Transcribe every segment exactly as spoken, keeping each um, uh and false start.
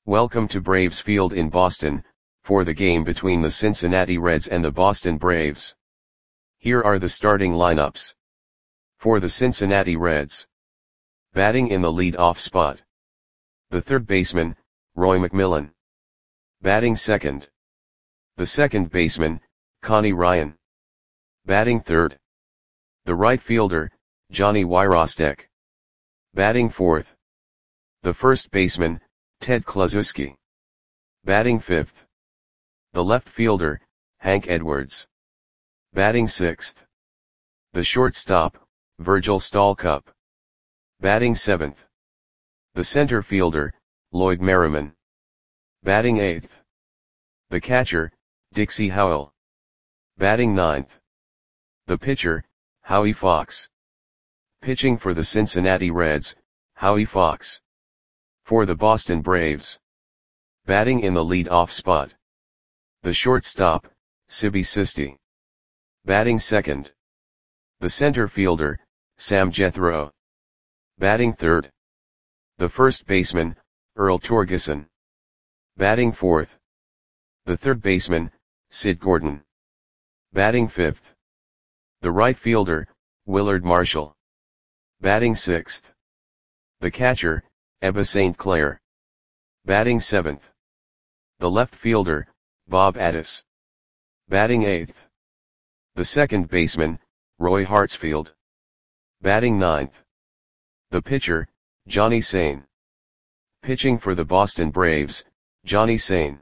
Welcome to Braves Field in Boston, for the game between the Cincinnati Reds and the Boston Braves. Here are the starting lineups. For the Cincinnati Reds. Batting in the lead-off spot. The third baseman, Roy McMillan. Batting second. The second baseman, Connie Ryan. Batting third. The right fielder, Johnny Wyrostek. Batting fourth. The first baseman, Ted Kluszewski. Batting fifth. The left fielder, Hank Edwards. Batting sixth. The shortstop, Virgil Stalcup. Batting seventh. The center fielder, Lloyd Merriman. Batting eighth. The catcher, Dixie Howell. Batting ninth. The pitcher, Howie Fox. Pitching for the Cincinnati Reds, Howie Fox. For the Boston Braves. Batting in the lead-off spot. The shortstop, Sibby Sisti. Batting second. The center fielder, Sam Jethro. Batting third. The first baseman, Earl Torgeson. Batting fourth. The third baseman, Sid Gordon. Batting fifth. The right fielder, Willard Marshall. Batting sixth. The catcher, Ebba Saint Clair. Batting seventh. The left fielder, Bob Addis. Batting eighth. The second baseman, Roy Hartsfield. Batting ninth. The pitcher, Johnny Sain. Pitching for the Boston Braves, Johnny Sain.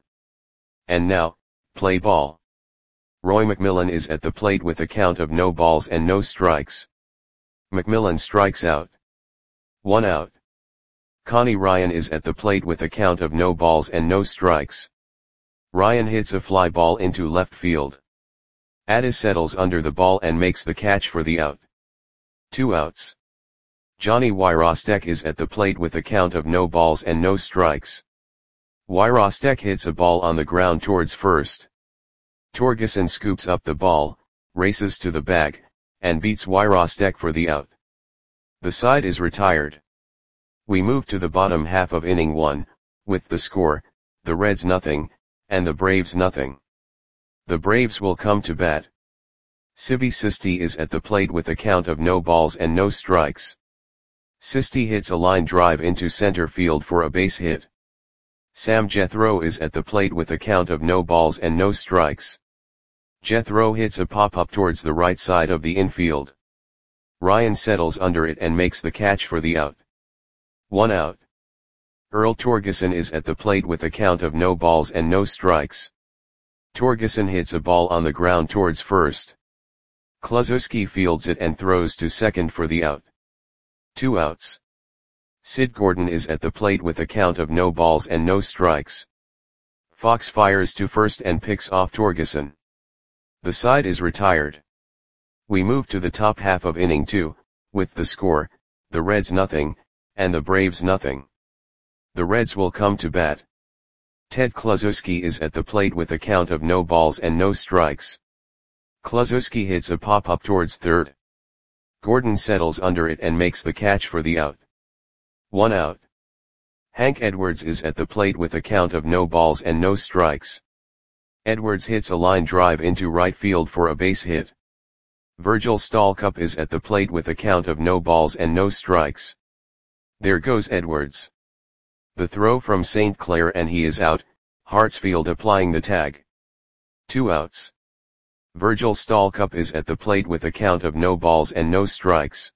And now, play ball. Roy McMillan is at the plate with a count of no balls and no strikes. McMillan strikes out. One out. Connie Ryan is at the plate with a count of no balls and no strikes. Ryan hits a fly ball into left field. Addis settles under the ball and makes the catch for the out. Two outs. Johnny Wyrostek is at the plate with a count of no balls and no strikes. Wyrostek hits a ball on the ground towards first. Torgeson scoops up the ball, races to the bag, and beats Wyrostek for the out. The side is retired. We move to the bottom half of inning one, with the score, the Reds nothing, and the Braves nothing. The Braves will come to bat. Sibby Sisti is at the plate with a count of no balls and no strikes. Sisti hits a line drive into center field for a base hit. Sam Jethro is at the plate with a count of no balls and no strikes. Jethro hits a pop-up towards the right side of the infield. Ryan settles under it and makes the catch for the out. One out. Earl Torgeson is at the plate with a count of no balls and no strikes. Torgeson hits a ball on the ground towards first. Kluszewski fields it and throws to second for the out. Two outs. Sid Gordon is at the plate with a count of no balls and no strikes. Fox fires to first and picks off Torgeson. The side is retired. We move to the top half of inning two, with the score, the Reds nothing, and the Braves nothing. The Reds will come to bat. Ted Kluszewski is at the plate with a count of no balls and no strikes. Kluszewski hits a pop-up towards third. Gordon settles under it and makes the catch for the out. One out. Hank Edwards is at the plate with a count of no balls and no strikes. Edwards hits a line drive into right field for a base hit. Virgil Stalcup is at the plate with a count of no balls and no strikes. There goes Edwards. The throw from Saint Clair and he is out, Hartsfield applying the tag. Two outs. Virgil Stalcup is at the plate with a count of no balls and no strikes.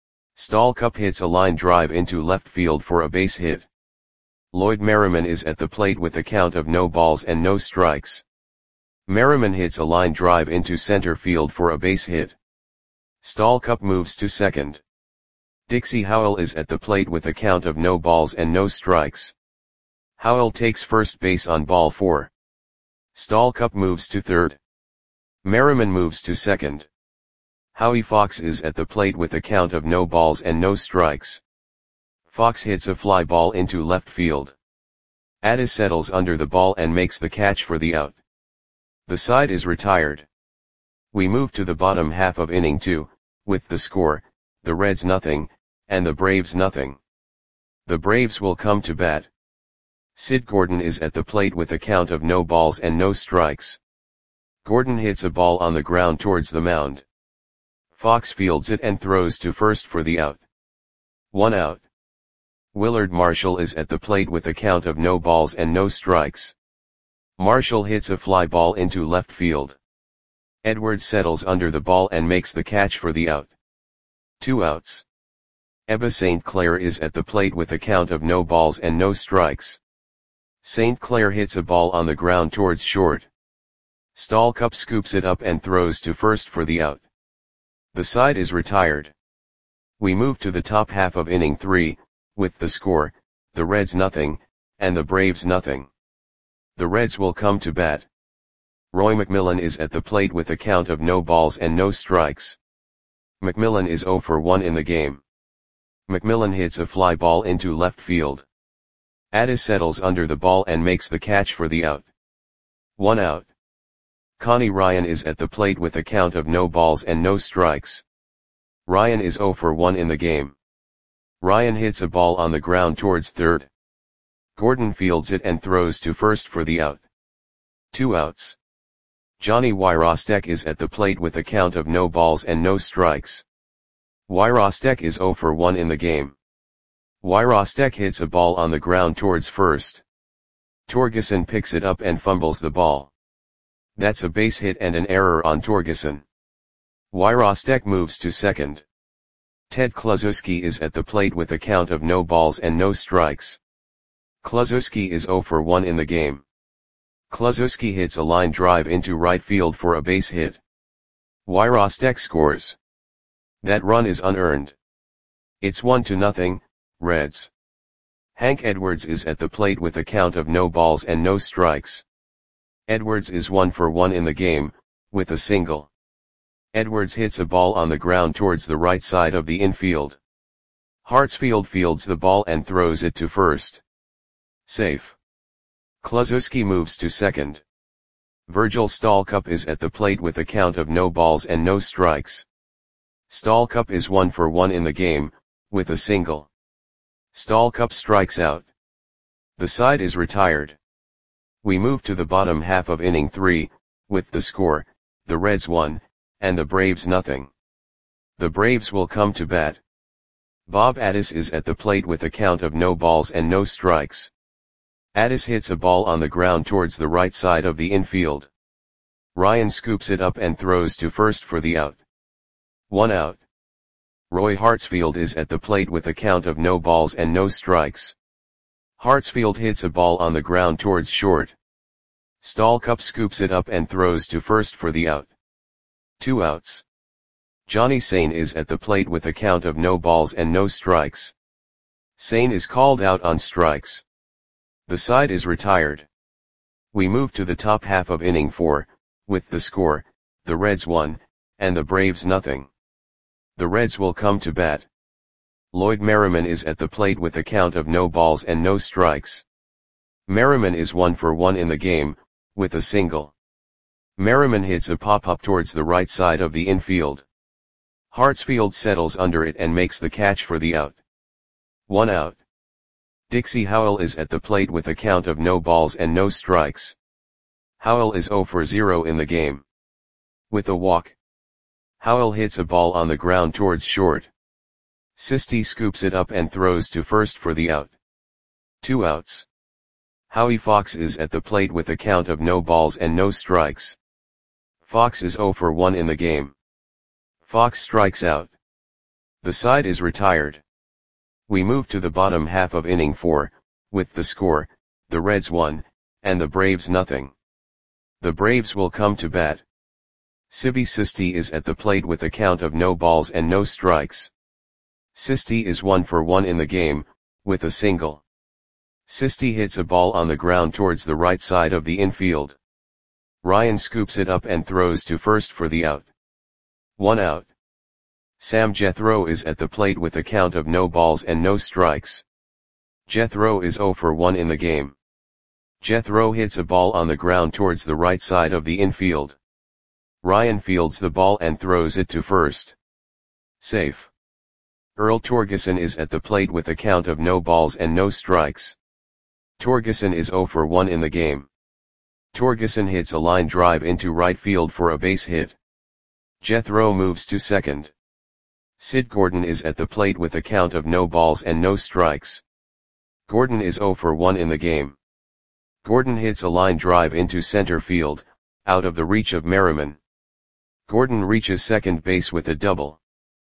Stalcup hits a line drive into left field for a base hit. Lloyd Merriman is at the plate with a count of no balls and no strikes. Merriman hits a line drive into center field for a base hit. Stalcup moves to second. Dixie Howell is at the plate with a count of no balls and no strikes. Howell takes first base on ball four. Stalcup moves to third. Merriman moves to second. Howie Fox is at the plate with a count of no balls and no strikes. Fox hits a fly ball into left field. Addis settles under the ball and makes the catch for the out. The side is retired. We move to the bottom half of inning two, with the score, the Reds nothing, and the Braves nothing. The Braves will come to bat. Sid Gordon is at the plate with a count of no balls and no strikes. Gordon hits a ball on the ground towards the mound. Fox fields it and throws to first for the out. One out. Willard Marshall is at the plate with a count of no balls and no strikes. Marshall hits a fly ball into left field. Edwards settles under the ball and makes the catch for the out. Two outs. Ebba Saint Clair is at the plate with a count of no balls and no strikes. Saint Clair hits a ball on the ground towards short. Stallcup scoops it up and throws to first for the out. The side is retired. We move to the top half of inning three, with the score, the Reds nothing, and the Braves nothing. The Reds will come to bat. Roy McMillan is at the plate with a count of no balls and no strikes. McMillan is oh for one in the game. McMillan hits a fly ball into left field. Addis settles under the ball and makes the catch for the out. One out. Connie Ryan is at the plate with a count of no balls and no strikes. Ryan is oh for one in the game. Ryan hits a ball on the ground towards third. Gordon fields it and throws to first for the out. Two outs. Johnny Wyrostek is at the plate with a count of no balls and no strikes. Wyrostek is oh for one in the game. Wyrostek hits a ball on the ground towards first. Torgeson picks it up and fumbles the ball. That's a base hit and an error on Torgeson. Wyrostek moves to second. Ted Kluszewski is at the plate with a count of no balls and no strikes. Kluszewski is oh for one in the game. Kluszewski hits a line drive into right field for a base hit. Wyrostek scores. That run is unearned. It's one to nothing, Reds. Hank Edwards is at the plate with a count of no balls and no strikes. Edwards is one for one in the game, with a single. Edwards hits a ball on the ground towards the right side of the infield. Hartsfield fields the ball and throws it to first. Safe. Kluszewski moves to second. Virgil Stallcup is at the plate with a count of no balls and no strikes. Stallcup is one for one in the game, with a single. Stallcup strikes out. The side is retired. We move to the bottom half of inning three, with the score, the Reds one, and the Braves nothing. The Braves will come to bat. Bob Addis is at the plate with a count of no balls and no strikes. Addis hits a ball on the ground towards the right side of the infield. Ryan scoops it up and throws to first for the out. One out. Roy Hartsfield is at the plate with a count of no balls and no strikes. Hartsfield hits a ball on the ground towards short. Stallcup scoops it up and throws to first for the out. Two outs. Johnny Sane is at the plate with a count of no balls and no strikes. Sane is called out on strikes. The side is retired. We move to the top half of inning four, with the score, the Reds one, and the Braves nothing. The Reds will come to bat. Lloyd Merriman is at the plate with a count of no balls and no strikes. Merriman is one for one in the game, with a single. Merriman hits a pop-up towards the right side of the infield. Hartsfield settles under it and makes the catch for the out. One out. Dixie Howell is at the plate with a count of no balls and no strikes. Howell is oh for zero in the game. With a walk. Howell hits a ball on the ground towards short. Sisti scoops it up and throws to first for the out. Two outs. Howie Fox is at the plate with a count of no balls and no strikes. Fox is oh for one in the game. Fox strikes out. The side is retired. We move to the bottom half of inning four, with the score, the Reds one, and the Braves nothing. The Braves will come to bat. Sibby Sisti is at the plate with a count of no balls and no strikes. Sisti is one for one in the game, with a single. Sisti hits a ball on the ground towards the right side of the infield. Ryan scoops it up and throws to first for the out. One out. Sam Jethro is at the plate with a count of no balls and no strikes. Jethro is oh for one in the game. Jethro hits a ball on the ground towards the right side of the infield. Ryan fields the ball and throws it to first. Safe. Earl Torgeson is at the plate with a count of no balls and no strikes. Torgeson is zero for one in the game. Torgeson hits a line drive into right field for a base hit. Jethro moves to second. Sid Gordon is at the plate with a count of no balls and no strikes. Gordon is zero for one in the game. Gordon hits a line drive into center field, out of the reach of Merriman. Gordon reaches second base with a double.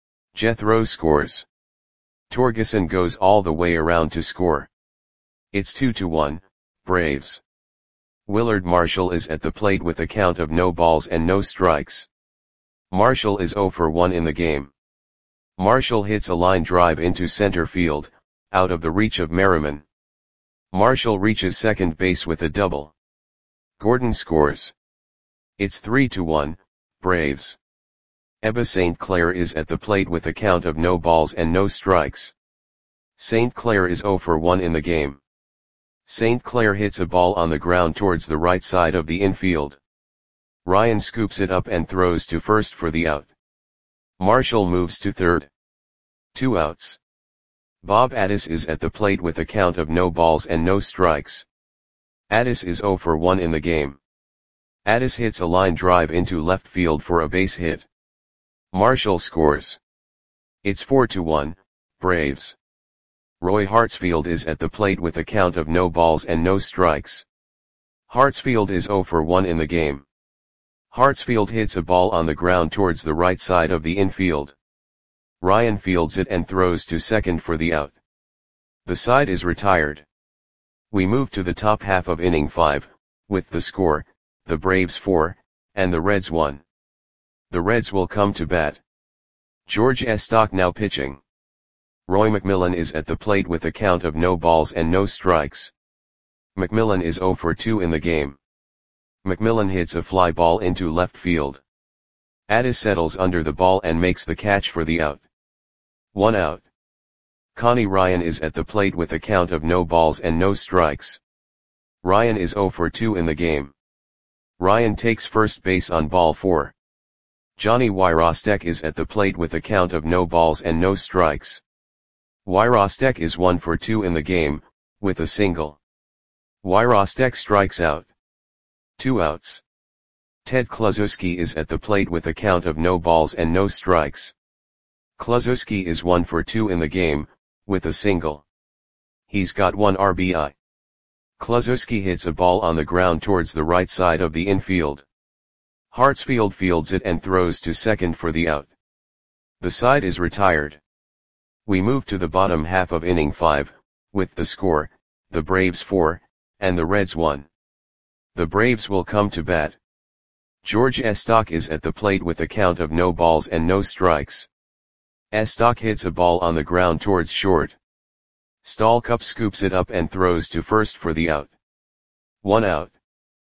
Jethro scores. Torgeson goes all the way around to score. It's two to one, Braves. Willard Marshall is at the plate with a count of no balls and no strikes. Marshall is zero for one in the game. Marshall hits a line drive into center field, out of the reach of Merriman. Marshall reaches second base with a double. Gordon scores. It's three to one, Braves. Ebba Saint Clair is at the plate with a count of no balls and no strikes. Saint Clair is zero for one in the game. Saint Clair hits a ball on the ground towards the right side of the infield. Ryan scoops it up and throws to first for the out. Marshall moves to third. Two outs. Bob Addis is at the plate with a count of no balls and no strikes. Addis is zero for one in the game. Addis hits a line drive into left field for a base hit. Marshall scores. It's four to one, Braves. Roy Hartsfield is at the plate with a count of no balls and no strikes. Hartsfield is zero for one in the game. Hartsfield hits a ball on the ground towards the right side of the infield. Ryan fields it and throws to second for the out. The side is retired. We move to the top half of inning five, with the score, the Braves four, and the Reds one. The Reds will come to bat. George Estock now pitching. Roy McMillan is at the plate with a count of no balls and no strikes. McMillan is zero for two in the game. McMillan hits a fly ball into left field. Addis settles under the ball and makes the catch for the out. One out. Connie Ryan is at the plate with a count of no balls and no strikes. Ryan is zero for two in the game. Ryan takes first base on ball four. Johnny Wyrostek is at the plate with a count of no balls and no strikes. Wyrostek is one for two in the game, with a single. Wyrostek strikes out. Two outs. Ted Kluszewski is at the plate with a count of no balls and no strikes. Kluszewski is one for two in the game, with a single. He's got one R B I. Kluszewski hits a ball on the ground towards the right side of the infield. Hartsfield fields it and throws to second for the out. The side is retired. We move to the bottom half of inning five, with the score, the Braves four, and the Reds one. The Braves will come to bat. George Estock is at the plate with a count of no balls and no strikes. Estock hits a ball on the ground towards short. Stallcup scoops it up and throws to first for the out. One out.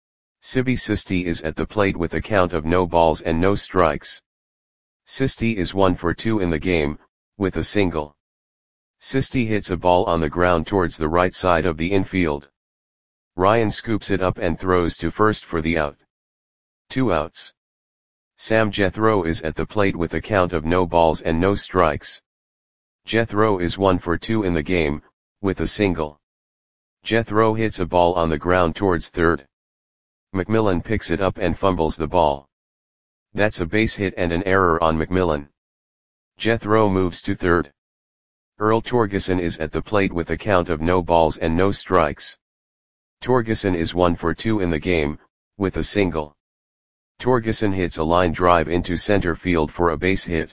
Sibby Sisti is at the plate with a count of no balls and no strikes. Sisti is one for two in the game, with a single. Sisti hits a ball on the ground towards the right side of the infield. Ryan scoops it up and throws to first for the out. Two outs. Sam Jethro is at the plate with a count of no balls and no strikes. Jethro is one for two in the game, with a single. Jethro hits a ball on the ground towards third. McMillan picks it up and fumbles the ball. That's a base hit and an error on McMillan. Jethro moves to third. Earl Torgeson is at the plate with a count of no balls and no strikes. Torgeson is one for two in the game, with a single. Torgeson hits a line drive into center field for a base hit.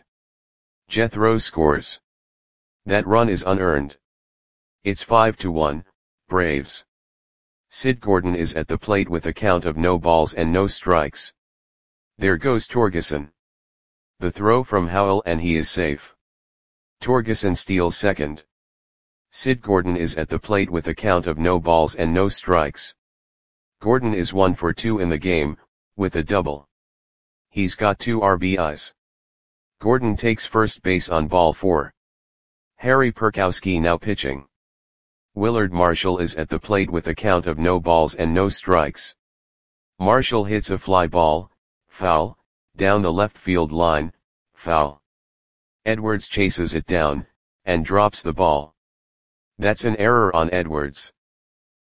Jethro scores. That run is unearned. It's five to one, Braves. Sid Gordon is at the plate with a count of no balls and no strikes. There goes Torgeson. The throw from Howell and he is safe. Torgeson steals second. Sid Gordon is at the plate with a count of no balls and no strikes. Gordon is one for two in the game, with a double. He's got two R B Is. Gordon takes first base on ball four. Harry Perkowski now pitching. Willard Marshall is at the plate with a count of no balls and no strikes. Marshall hits a fly ball, foul, down the left field line, foul. Edwards chases it down, and drops the ball. That's an error on Edwards.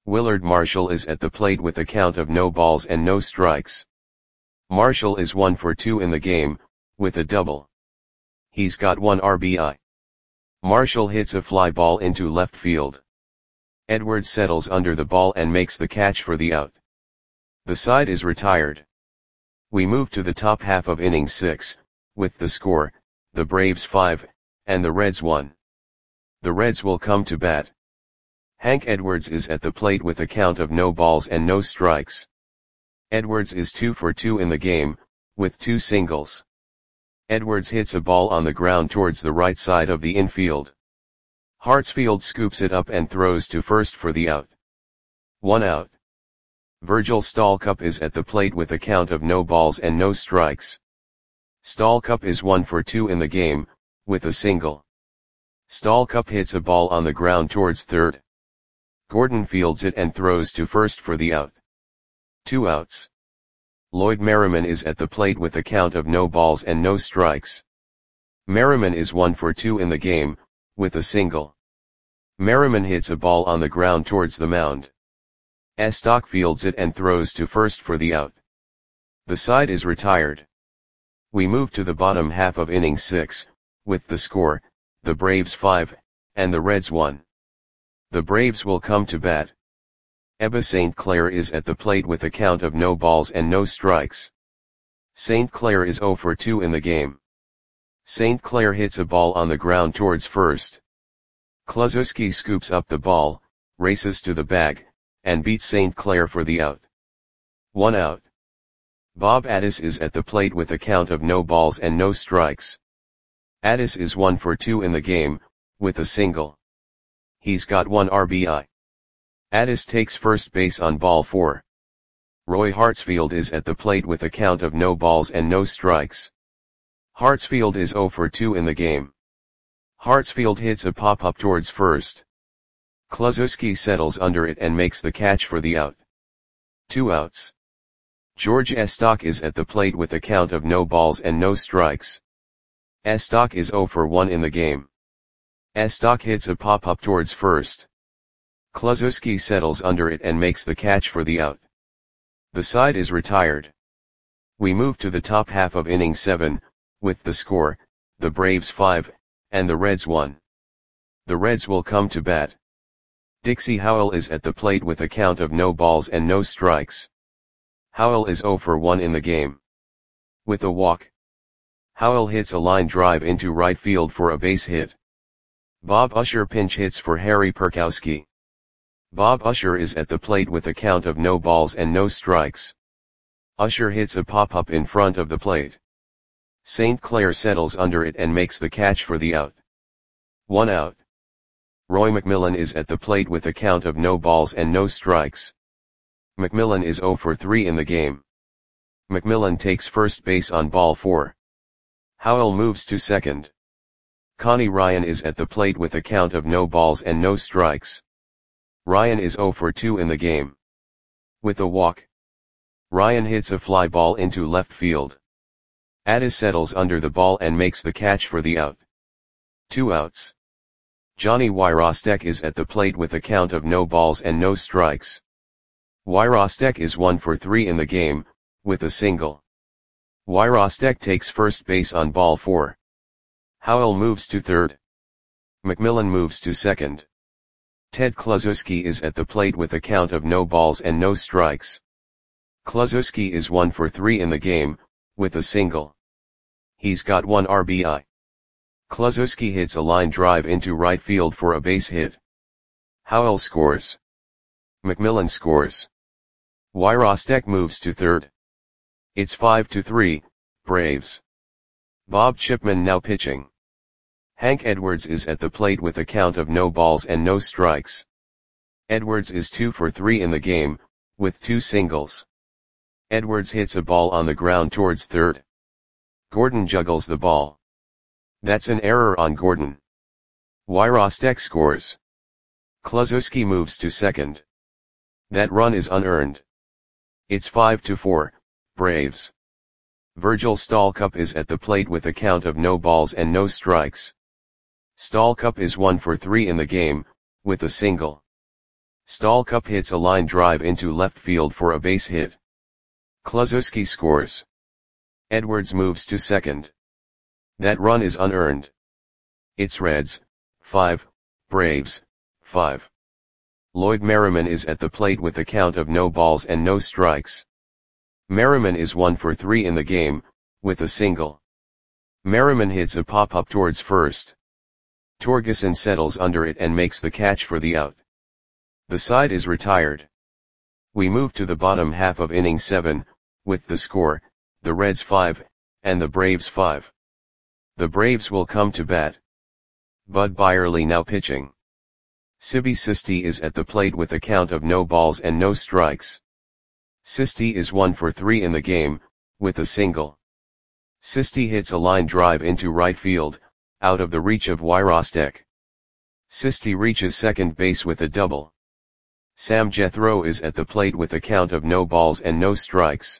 Willard Marshall is at the plate with a count of no balls and no strikes. Marshall is one for two in the game, with a double. He's got one R B I. Marshall hits a fly ball into left field. Edwards settles under the ball and makes the catch for the out. The side is retired. We move to the top half of inning six, with the score, the Braves five, and the Reds one. The Reds will come to bat. Hank Edwards is at the plate with a count of no balls and no strikes. Edwards is two for two in the game, with two singles. Edwards hits a ball on the ground towards the right side of the infield. Hartsfield scoops it up and throws to first for the out. One out. Virgil Stallcup is at the plate with a count of no balls and no strikes. Stallcup is one for two in the game, with a single. Stallcup hits a ball on the ground towards third. Gordon fields it and throws to first for the out. Two outs. Lloyd Merriman is at the plate with a count of no balls and no strikes. Merriman is one for two in the game, with a single. Merriman hits a ball on the ground towards the mound. Estock fields it and throws to first for the out. The side is retired. We move to the bottom half of inning six, with the score, the Braves five, and the Reds one. The Braves will come to bat. Ebba Saint Clair is at the plate with a count of no balls and no strikes. Saint Clair is zero for two in the game. Saint Clair hits a ball on the ground towards first. Kluszewski scoops up the ball, races to the bag, and beats Saint Clair for the out. One out. Bob Addis is at the plate with a count of no balls and no strikes. Addis is one for two in the game, with a single. He's got one R B I. Addis takes first base on ball four. Roy Hartsfield is at the plate with a count of no balls and no strikes. Hartsfield is zero for two in the game. Hartsfield hits a pop-up towards first. Kluszewski settles under it and makes the catch for the out. Two outs. George Estock is at the plate with a count of no balls and no strikes. Estock is zero for one in the game. Estock hits a pop-up towards first. Kluszewski settles under it and makes the catch for the out. The side is retired. We move to the top half of inning seven, with the score, the Braves five, and the Reds one. The Reds will come to bat. Dixie Howell is at the plate with a count of no balls and no strikes. Howell is zero for one in the game. With a walk. Howell hits a line drive into right field for a base hit. Bob Usher pinch hits for Harry Perkowski. Bob Usher is at the plate with a count of no balls and no strikes. Usher hits a pop-up in front of the plate. Saint Clair settles under it and makes the catch for the out. One out. Roy McMillan is at the plate with a count of no balls and no strikes. McMillan is zero for three in the game. McMillan takes first base on ball four. Howell moves to second. Connie Ryan is at the plate with a count of no balls and no strikes. Ryan is zero for two in the game. With a walk. Ryan hits a fly ball into left field. Addis settles under the ball and makes the catch for the out. Two outs. Johnny Wyrostek is at the plate with a count of no balls and no strikes. Wyrostek is one for three in the game, with a single. Wyrostek takes first base on ball four. Howell moves to third. McMillan moves to second. Ted Kluszewski is at the plate with a count of no balls and no strikes. Kluszewski is one for three in the game, with a single. He's got one R B I. Kluszewski hits a line drive into right field for a base hit. Howell scores. McMillan scores. Wyrostek moves to third. It's five to three, Braves. Bob Chipman now pitching. Hank Edwards is at the plate with a count of no balls and no strikes. Edwards is two for three in the game, with two singles. Edwards hits a ball on the ground towards third. Gordon juggles the ball. That's an error on Gordon. Wyrostek scores. Kluszewski moves to second. That run is unearned. It's five to four, Braves. Virgil Stallcup is at the plate with a count of no balls and no strikes. Stallcup is one for three in the game, with a single. Stalcup hits a line drive into left field for a base hit. Kluszewski scores. Edwards moves to second. That run is unearned. It's Reds, five, Braves, five. Lloyd Merriman is at the plate with a count of no balls and no strikes. Merriman is one for three in the game, with a single. Merriman hits a pop-up towards first. Torgeson settles under it and makes the catch for the out. The side is retired. We move to the bottom half of inning seven, with the score, the Reds five, and the Braves five. The Braves will come to bat. Bud Byerly now pitching. Sibi Sisti is at the plate with a count of no balls and no strikes. Sisti is one for three in the game, with a single. Sisti hits a line drive into right field, out of the reach of Wyrostek. Sisti reaches second base with a double. Sam Jethro is at the plate with a count of no balls and no strikes.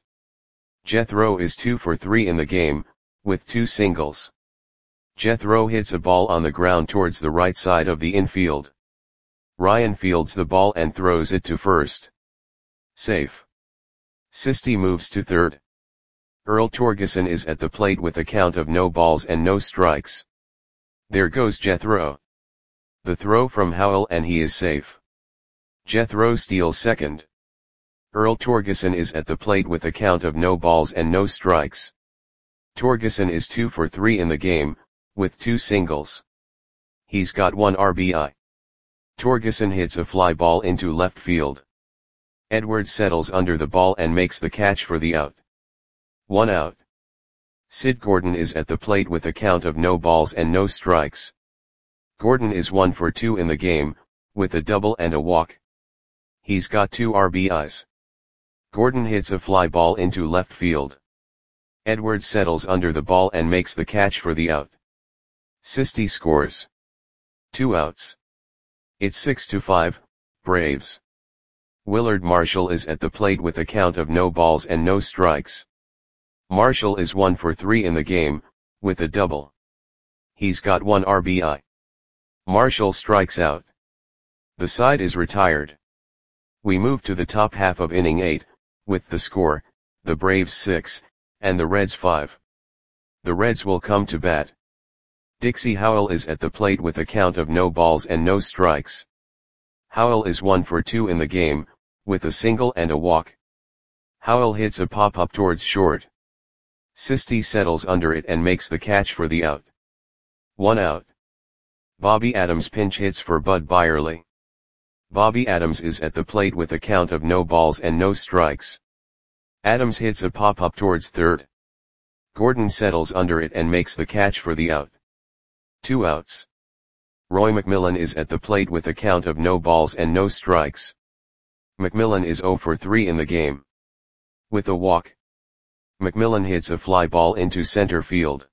Jethro is two for three in the game, with two singles. Jethro hits a ball on the ground towards the right side of the infield. Ryan fields the ball and throws it to first. Safe. Sisti moves to third. Earl Torgeson is at the plate with a count of no balls and no strikes. There goes Jethro. The throw from Howell and he is safe. Jethro steals second. Earl Torgeson is at the plate with a count of no balls and no strikes. Torgeson is two for three in the game, with two singles. He's got one R B I. Torgeson hits a fly ball into left field. Edwards settles under the ball and makes the catch for the out. One out. Sid Gordon is at the plate with a count of no balls and no strikes. Gordon is one for two in the game, with a double and a walk. He's got two R B Is. Gordon hits a fly ball into left field. Edwards settles under the ball and makes the catch for the out. Sisti scores. Two outs. It's six to five, Braves. Willard Marshall is at the plate with a count of no balls and no strikes. Marshall is one for three in the game, with a double. He's got one R B I. Marshall strikes out. The side is retired. We move to the top half of inning eight, with the score, the Braves six, and the Reds five. The Reds will come to bat. Dixie Howell is at the plate with a count of no balls and no strikes. Howell is one for two in the game, with a single and a walk. Howell hits a pop-up towards short. Sisti settles under it and makes the catch for the out. One out. Bobby Adams pinch hits for Bud Byerly. Bobby Adams is at the plate with a count of no balls and no strikes. Adams hits a pop-up towards third. Gordon settles under it and makes the catch for the out. Two outs. Roy McMillan is at the plate with a count of no balls and no strikes. McMillan is zero for three in the game. With a walk. McMillan hits a fly ball into center field.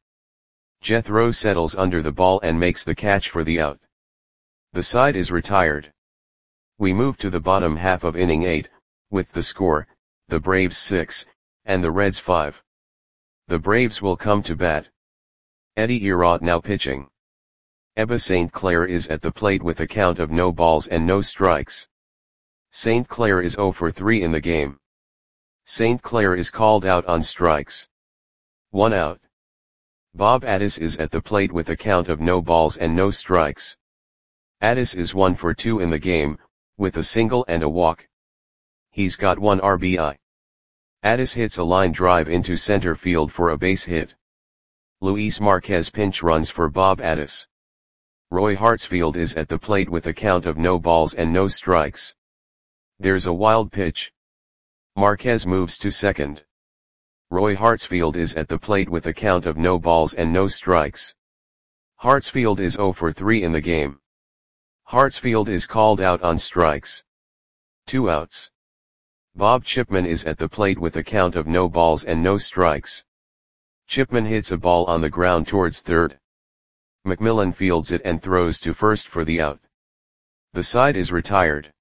Jethro settles under the ball and makes the catch for the out. The side is retired. We move to the bottom half of inning eight, with the score, the Braves six, and the Reds five. The Braves will come to bat. Eddie Erott now pitching. Ebba Saint Clair is at the plate with a count of no balls and no strikes. Saint Clair is zero for three in the game. Saint Clair is called out on strikes. One out. Bob Addis is at the plate with a count of no balls and no strikes. Addis is one for two in the game, with a single and a walk. He's got one R B I. Addis hits a line drive into center field for a base hit. Luis Marquez pinch runs for Bob Addis. Roy Hartsfield is at the plate with a count of no balls and no strikes. There's a wild pitch. Marquez moves to second. Roy Hartsfield is at the plate with a count of no balls and no strikes. Hartsfield is zero for three in the game. Hartsfield is called out on strikes. Two outs. Bob Chipman is at the plate with a count of no balls and no strikes. Chipman hits a ball on the ground towards third. McMillan fields it and throws to first for the out. The side is retired.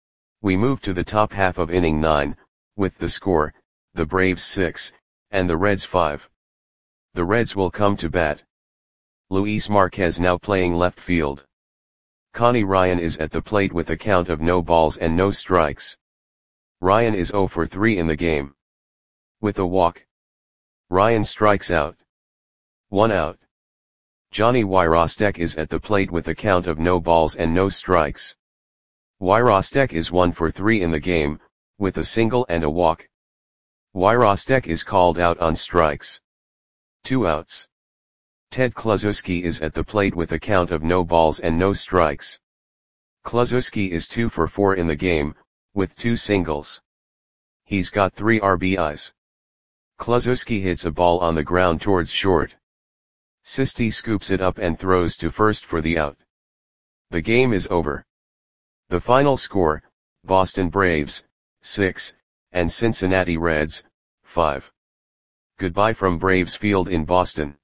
We move to the top half of inning nine, with the score, the Braves six, and the Reds five. The Reds will come to bat. Luis Marquez now playing left field. Connie Ryan is at the plate with a count of no balls and no strikes. Ryan is zero for three in the game. With a walk, Ryan strikes out. One out. Johnny Wyrostek is at the plate with a count of no balls and no strikes. Wyrostek is one for three in the game, with a single and a walk. Wyrostek is called out on strikes. Two outs. Ted Kluszewski is at the plate with a count of no balls and no strikes. Kluszewski is two for four in the game, with two singles. He's got three R B Is. Kluszewski hits a ball on the ground towards short. Sisti scoops it up and throws to first for the out. The game is over. The final score, Boston Braves, six, and Cincinnati Reds, five. Goodbye from Braves Field in Boston.